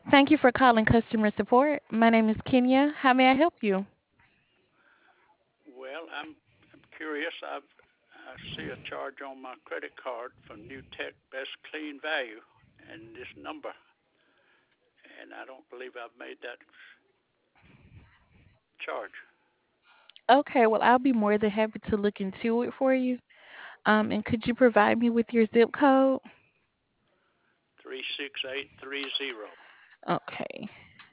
Thank you for calling customer support. My name is Kenya. How may I help you? Well, I'm curious. I see a charge on my credit card from New Tech Best Clean Value and this number, and I don't believe I've made that charge. Okay, well, I'll be more than happy to look into it for you. And could you provide me with your zip code? 36830. Okay.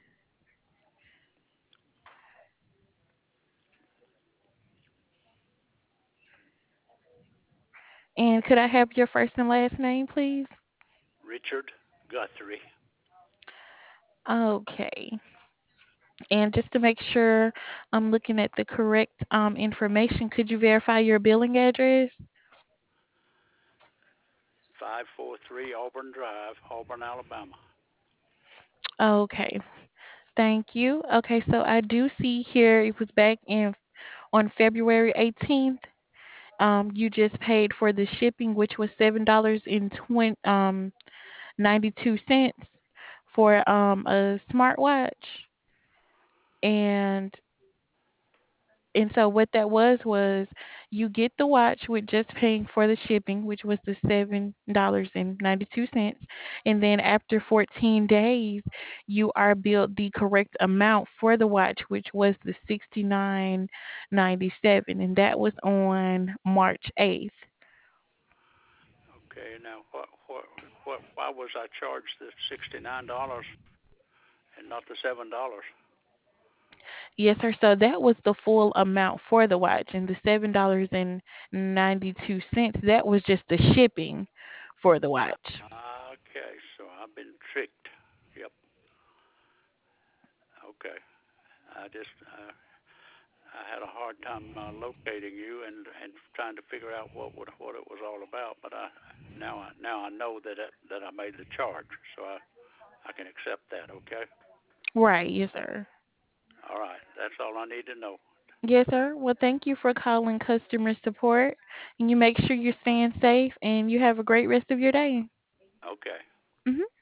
And could I have your first and last name, please? Richard Guthrie. Okay. And just to make sure I'm looking at the correct information, could you verify your billing address? 543 Auburn Drive, Auburn, Alabama. Okay. Thank you. Okay, so I do see here it was back in on February 18th. You just paid for the shipping, which was $7.92 for a smartwatch, and so what that was you get the watch with just paying for the shipping, which was the $7.92, and then after 14 days, you are billed the correct amount for the watch, which was the 69.97, and that was on March 8th. Okay, now why was I charged the $69 and not the $7? Yes, sir. So that was the full amount for the watch, and the $7.92, that was just the shipping for the watch. Okay, so I've been tricked. Yep. Okay. I had a hard time locating you and trying to figure out what it was all about. But now I know that I made the charge, so I can accept that. Okay. Right, yes, sir. All right. That's all I need to know. Yes, sir. Well, thank you for calling customer support, and you make sure you're staying safe, and you have a great rest of your day. Okay. Mhm.